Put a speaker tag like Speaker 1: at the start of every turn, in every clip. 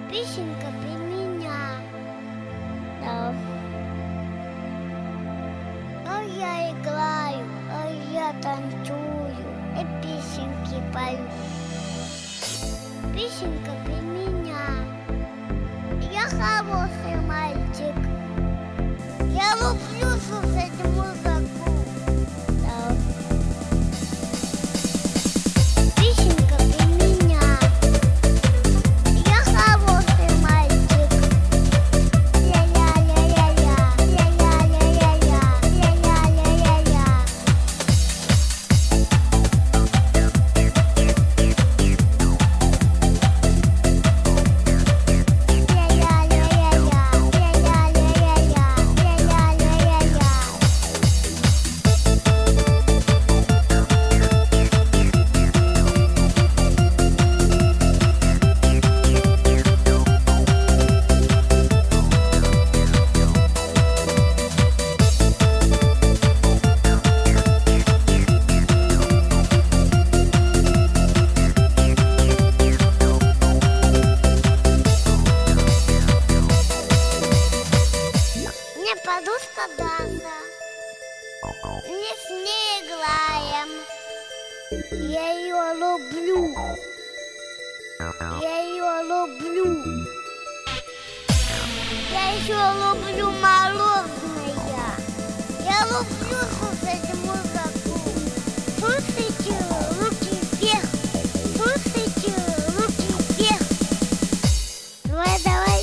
Speaker 1: Песенка про меня. Да. А я играю, а я танцую и песенки пою. Песенка про меня. Я хороший мальчик. Я люблю слушать музыку. Да. Песенка про меня. Я хороший мальчик. Ля-ля-ля-ля-ля, ля-ля-ля-ля-ля, ля-ля-ля-ля-ля. Мне подушка даста, мы с ней играем. Я ее люблю, я ее люблю. Я еще люблю мороженое. Я люблю слушать музыку. Слушайте, руки вверх. Слушайте, руки вверх. Давай, давай.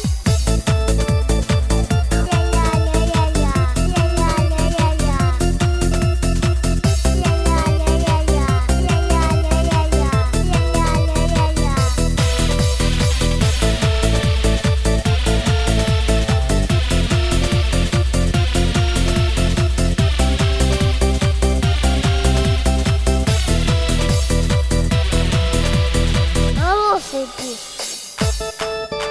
Speaker 1: Хороший путь.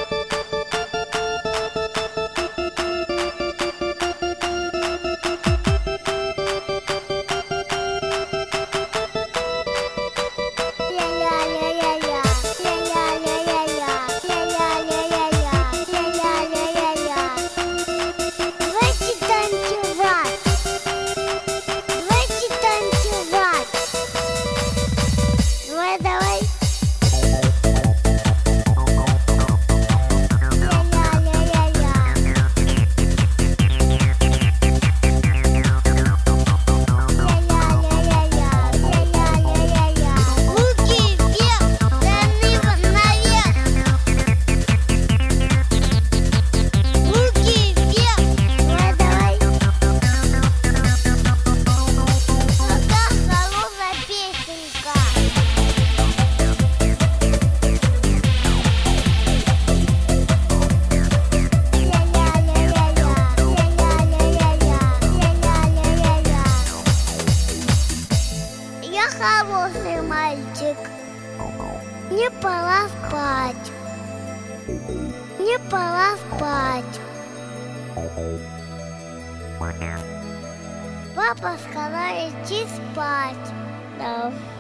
Speaker 1: Ля-ля-ля-ля-ля, ля-ля-ля-ля-ля, ля-ля-ля-ля-ля, ля-ля-ля-ля-ля. Давайте танцевать. Давайте танцевать. Давай, давай. Руки вверх, наверх. Руки вверх. Давай, давай. Какая хорошая песенка. Я хороший мальчик. Мне пора спать. Мне пора спать. Папа сказал идти спать. Да.